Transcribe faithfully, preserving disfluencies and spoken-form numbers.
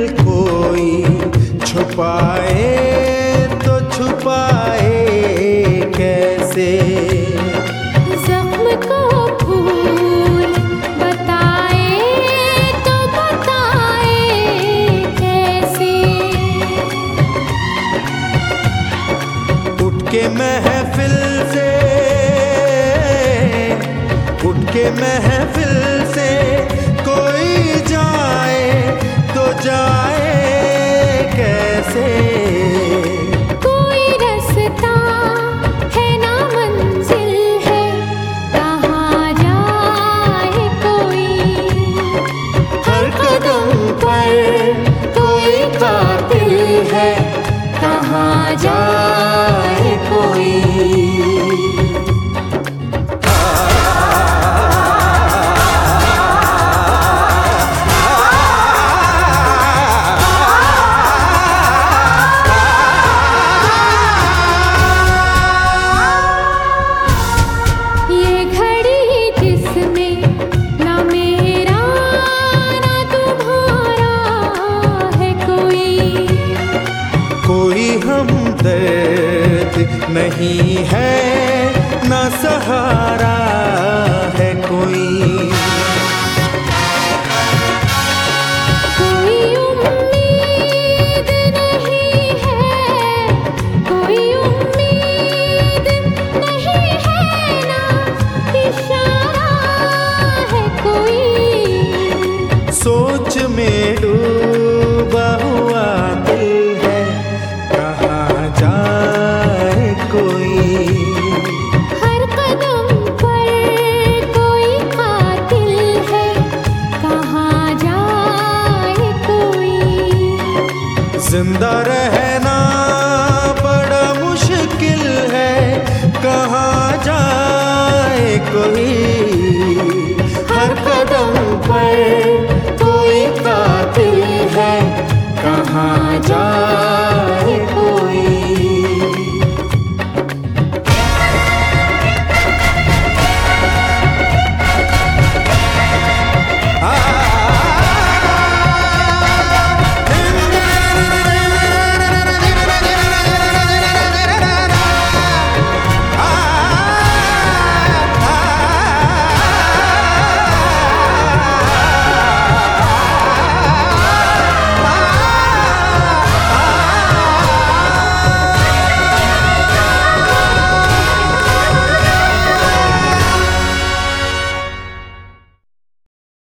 कोई छुपाए तो छुपाए कैसे। जख्म को फूल बताए तो बताए कैसे। उठ के महफिल से उठ के महफिल से कोई जाए तो जाए कैसे। कोई रास्ता है ना मंजिल है, कहाँ जाए कोई। हर कदम पर कोई कातिल है, कहाँ जाए कोई। कोई हमदर्द नहीं है ना सहारा है कोई। कोई उम्मीद नहीं है, कोई उम्मीद नहीं है ना इशारा है कोई। सोच में डूबा हुआ दिल है, कहाँ जाए कोई। हर कदम पर कोई कातिल है, कहाँ जाए कोई। जिंदा रहना बड़ा मुश्किल है, कहाँ जाए कोई। हर कदम पर कोई कातिल है, कहाँ जाए